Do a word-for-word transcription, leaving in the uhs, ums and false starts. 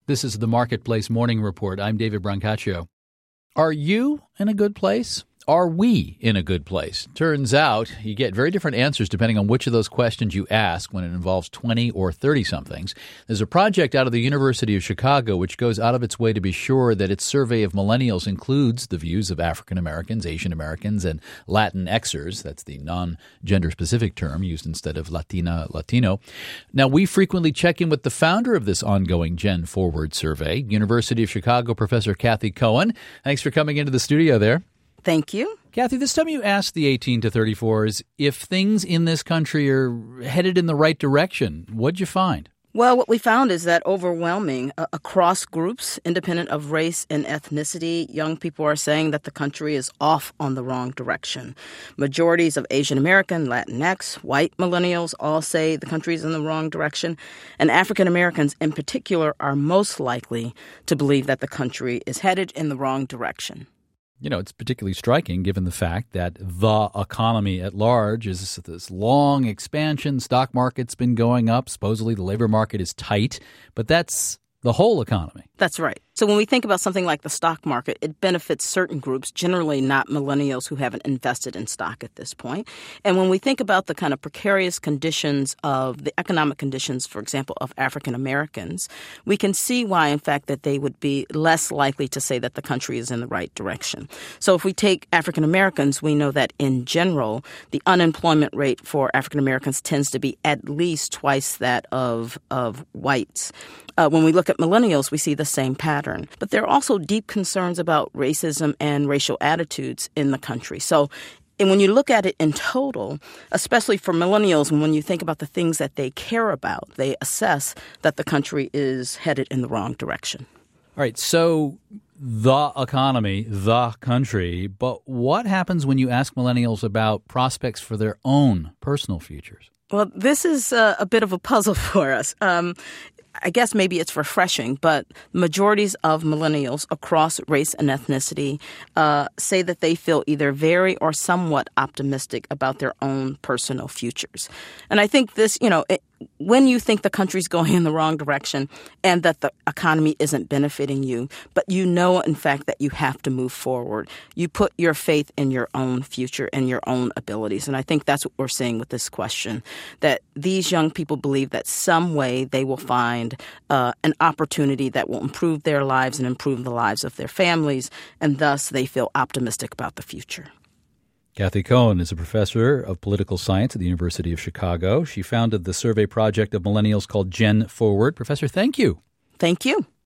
This is the Marketplace Morning Report. I'm David Brancaccio. Are you in a good place? Are we in a good place? Turns out you get very different answers depending on which of those questions you ask when it involves twenty or thirty-somethings. There's a project out of the University of Chicago which goes out of its way to be sure that its survey of millennials includes the views of African Americans, Asian Americans, and Latinxers. That's the non-gender specific term used instead of Latina, Latino. Now, we frequently check in with the founder of this ongoing Gen Forward survey, University of Chicago Professor Kathy Cohen. Thanks for coming into the studio there. Thank you. Kathy, this time you asked the eighteen to thirty-fours if things in this country are headed in the right direction. What'd you find? Well, what we found is that overwhelming uh, across groups, independent of race and ethnicity, young people are saying that the country is off on the wrong direction. Majorities of Asian American, Latinx, white millennials all say the country is in the wrong direction. And African Americans in particular are most likely to believe that the country is headed in the wrong direction. You know, it's particularly striking given the fact that the economy at large is this long expansion. Stock market's been going up. Supposedly the labor market is tight, but that's the whole economy. That's right. So when we think about something like the stock market, it benefits certain groups, generally not millennials who haven't invested in stock at this point. And when we think about the kind of precarious conditions of the economic conditions, for example, of African Americans, we can see why, in fact, that they would be less likely to say that the country is in the right direction. So if we take African Americans, we know that in general, the unemployment rate for African Americans tends to be at least twice that of, of whites. Uh, when we look at millennials, we see the same pattern. But there are also deep concerns about racism and racial attitudes in the country. So and when you look at it in total, especially for millennials, and when you think about the things that they care about, they assess that the country is headed in the wrong direction. All right. So the economy, the country. But what happens when you ask millennials about prospects for their own personal futures? Well, this is a, a bit of a puzzle for us. Um, I guess maybe it's refreshing, but majorities of millennials across race and ethnicity uh, say that they feel either very or somewhat optimistic about their own personal futures. And I think this, you know, it, when you think the country's going in the wrong direction and that the economy isn't benefiting you, but you know, in fact, that you have to move forward, you put your faith in your own future and your own abilities. And I think that's what we're seeing with this question, that these young people believe that some way they will find uh, an opportunity that will improve their lives and improve the lives of their families, and thus they feel optimistic about the future. Kathy Cohen is a professor of political science at the University of Chicago. She founded the survey project of millennials called Gen Forward. Professor, thank you. Thank you.